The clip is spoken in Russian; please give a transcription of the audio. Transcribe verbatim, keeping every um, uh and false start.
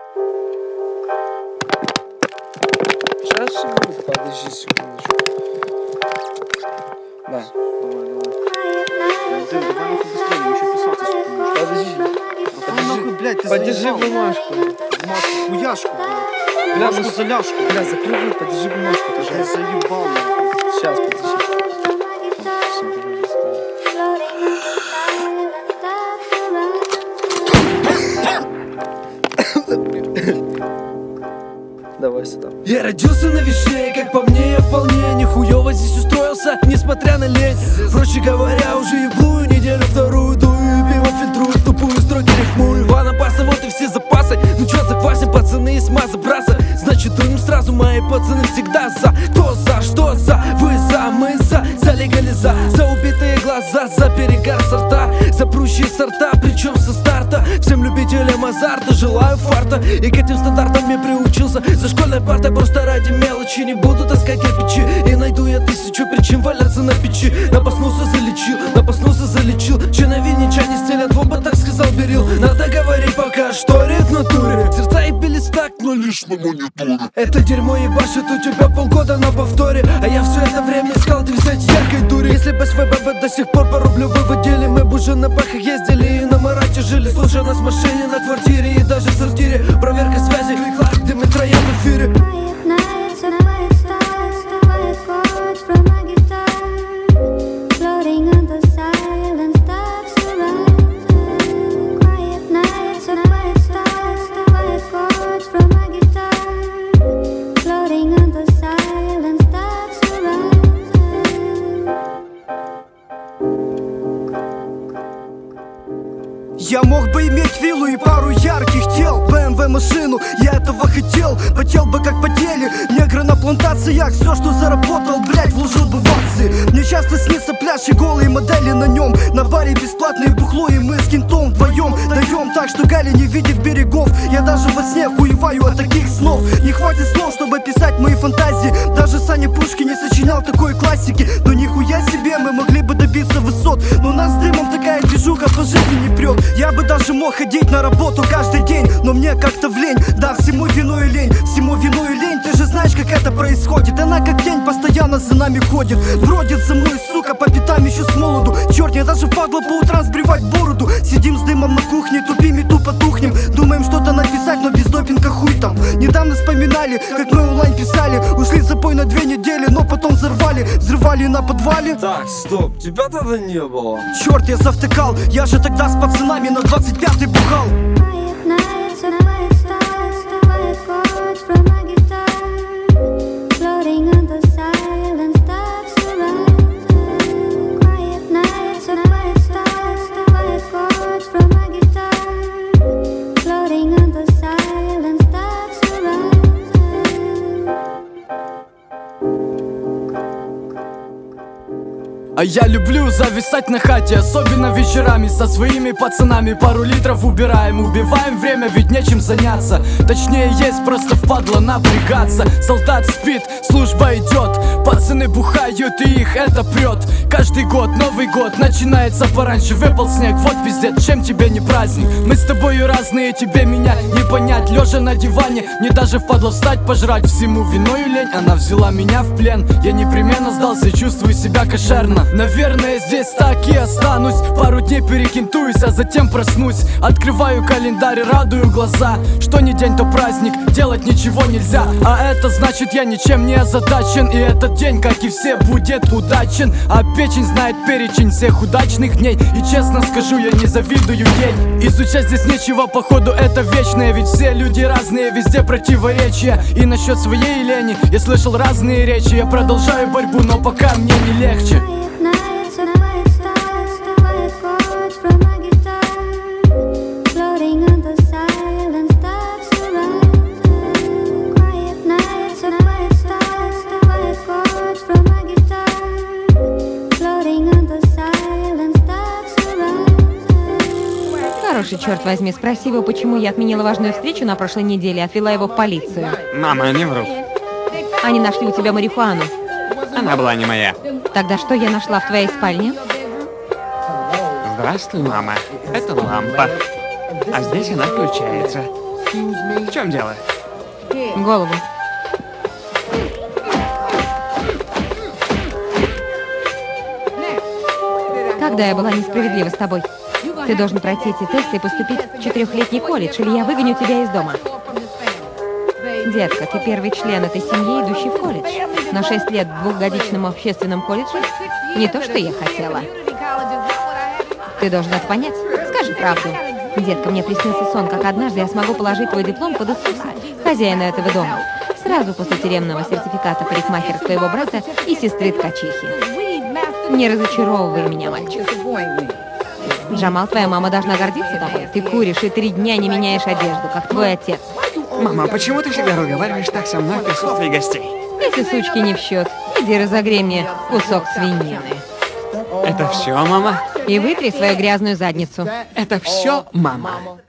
Сейчас все будет, подожди секундочку. Да. Дэн, давай нахуй быстрее, мне еще писаться, сука, нужно. Подожди. Давай нахуй, блядь, ты Подержи заебал. бумажку. Бумажку, хуяшку, блядь. Бля, Бумажку ну, за ляжку. Бля, закрой рот, подержи бумажку, Ты пожалуйста. заебал, нахуй. Сейчас, подожди. Всё, подожди, давай сюда. Я родился на вишне, как по мне, я вполне нихуёво здесь устроился, несмотря на лень. Проще говоря, уже еблую неделю вторую дую, пиво фильтрую, в тупую строки рифмую. Иван опасно, вот и все запасы. Ну чё заквасим, пацаны, из маза браса. Значит, дуем сразу, мои пацаны всегда за. Кто за, что за, вы за, мы за. За легализа, за убитые глаза, за перегар сорта, за прущие сорта, причем со старта. Всем любителям азарта желаю фарта, и к этим стандартам я приучился. За школьной партой просто ради мелочи не буду таскать кирпичи, и найду я тысячу причин валяться на печи. Напаснулся, залечил, напаснулся, залечил. Че на виннича не стелят, в оба, так сказал Берил. Надо говорить пока, что рек в натуре. Сердца и бились так, но лишь на мониторе. Это дерьмо ебашит у тебя полгода на повторе, а я все это время искал ты взять яркой дури. Если бы СВББ до сих пор по рублю выводили, мы бы уже на бахах ездили и на Марате жили. Слушай нас в машине, на квартире и даже в сортире. Проверка связи, клик-клак, дым и троем в эфире. Я мог бы иметь виллу и пару ярких тел, бэ эм вэ машину, я этого хотел. Потел бы как потели негры на плантациях. Все, что заработал, блять, вложил бы в акции. Мне часто снится пляж и голые модели на нем. На баре бесплатное бухло, и мы с кентом вдвоем даем так, что Галя не видит берегов. Я даже во сне хуеваю от таких снов. Не хватит слов, чтобы писать мои фантазии. Даже Саня Пушкин не сочинял такой классики. Но нихуя себе, мы могли бы добиться высот. Но нас с дымом такая движуха по жизни не прет. Я бы даже мог ходить на работу каждый день, но мне как-то в лень. Да, всему вину и лень, всему вину и лень. Ты же знаешь, как это происходит. Она как тень постоянно за нами ходит. Бродит за мной, сука, по пятам еще с молоду. Черт, я даже впадло по утрам сбривать бороду. Сидим с дымом на кухне, тупим и тупо тухнем. Думаем что-то написать, но без допинга хуй там. Недавно вспоминали, как мы онлайн писали. Ушли в запой на две недели, но потом взорвали. Взрывали на подвале. Так, стоп, тебя тогда не было. Черт, я завтыкал, я же тогда с пацанами на двадцать пятый бухал. А я люблю зависать на хате, особенно вечерами. Со своими пацанами пару литров убираем. Убиваем время, ведь нечем заняться. Точнее есть, просто впадло напрягаться. Солдат спит, служба идет. Пацаны бухают и их это прет. Каждый год, Новый год, начинается пораньше. Выпал снег, вот пиздец, чем тебе не праздник. Мы с тобою разные, тебе меня не понять. Лежа на диване, мне даже впадло встать пожрать. Всему виною лень, она взяла меня в плен. Я непременно сдался, чувствую себя кошерно. Наверное, здесь так и останусь. Пару дней перекинтуюсь, а затем проснусь. Открываю календарь, радую глаза. Что ни день, то праздник, делать ничего нельзя. А это значит, я ничем не озадачен. И этот день, как и все, будет удачен. А печень знает перечень всех удачных дней. И честно скажу, я не завидую ей. Изучать здесь нечего, походу это вечное. Ведь все люди разные, везде противоречия. И насчет своей лени я слышал разные речи. Я продолжаю борьбу, но пока мне не легче. Хороший, черт возьми, спроси его, почему я отменила важную встречу на прошлой неделе и отвела его в полицию. Мама, не вру. Они нашли у тебя марихуану. Она была не моя. Тогда что я нашла в твоей спальне? Здравствуй, мама. Это лампа. А здесь она включается. В чем дело? Голову. Когда я была несправедлива с тобой? Ты должен пройти эти тесты и поступить в четырехлетний колледж, или я выгоню тебя из дома. Детка, ты первый член этой семьи, идущий в колледж. Но шесть лет в двухгодичном общественном колледже — не то, что я хотела. Ты должен это понять. Скажи правду. Детка, мне приснился сон, как однажды я смогу положить твой диплом под Иисуса, хозяина этого дома, сразу после тюремного сертификата парикмахера твоего брата и сестры-ткачихи. Не разочаровывай меня, мальчик. Джамал, твоя мама должна гордиться тобой. Ты куришь и три дня не меняешь одежду, как твой отец. Мама, почему ты всегда разговариваешь так со мной в присутствии гостей? Эти сучки не в счет. Иди разогрей мне кусок свинины. Это все, мама? И вытри свою грязную задницу. Это все, мама?